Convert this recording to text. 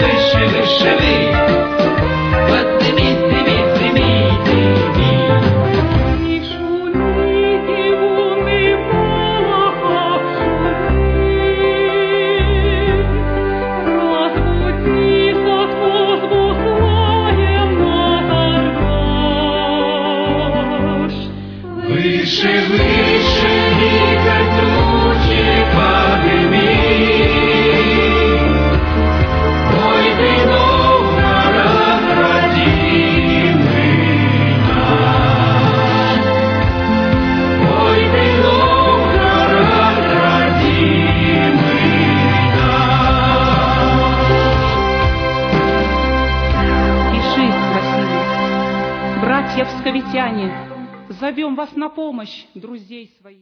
выше, выше вы. Поднимите, поднимите, поднимите. Шумите волны Бога, разбудится с возгласаем наш. Выше, выше, вихрь тучи подними. Ой, ты Новгород родимый наш. Ой, ты Новгород родимый наш. Пиши, красивый, братья псковитяне, зовем вас на помощь, друзей своих.